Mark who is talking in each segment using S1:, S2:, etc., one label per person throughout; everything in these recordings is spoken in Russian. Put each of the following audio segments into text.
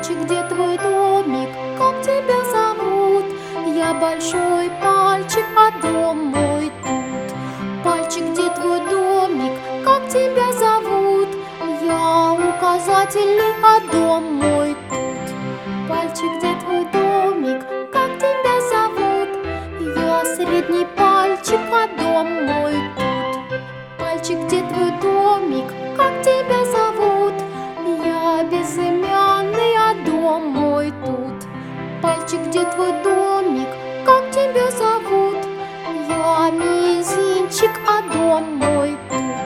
S1: Пальчик, где твой домик? Как тебя зовут? Я большой пальчик, а дом мой тут. Пальчик, где твой домик? Как тебя зовут? Я указательный, а дом мой тут. Пальчик, где твой домик? Как тебя зовут? Я средний пальчик, а дом мой тут. Пальчик, где твой домик? Как тебя зовут? Я безымянный, а дом мой тут. Пальчик, где твой домик? Как тебя зовут? Я мизинчик, а дом мой тут.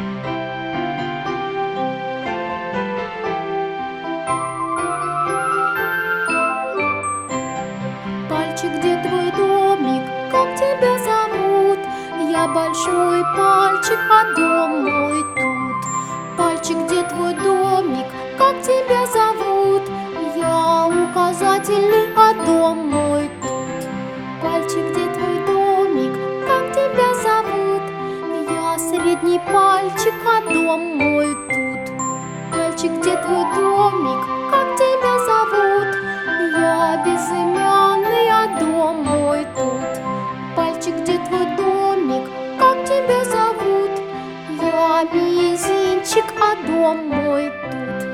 S1: Пальчик, где твой домик? Как тебя зовут? Я большой пальчик, а дом мой тут. Пальчик, где твой домик? Как тебя зовут? Я указательный, а дом мой тут. Пальчик, где твой домик? Как тебя зовут? Я средний пальчик, а дом мой тут. Пальчик, где твой домик? Как тебя зовут? Я безымянный, а дом мой тут. Пальчик, где твой домик? Как тебя зовут? Я мизинчик, а дом мой тут.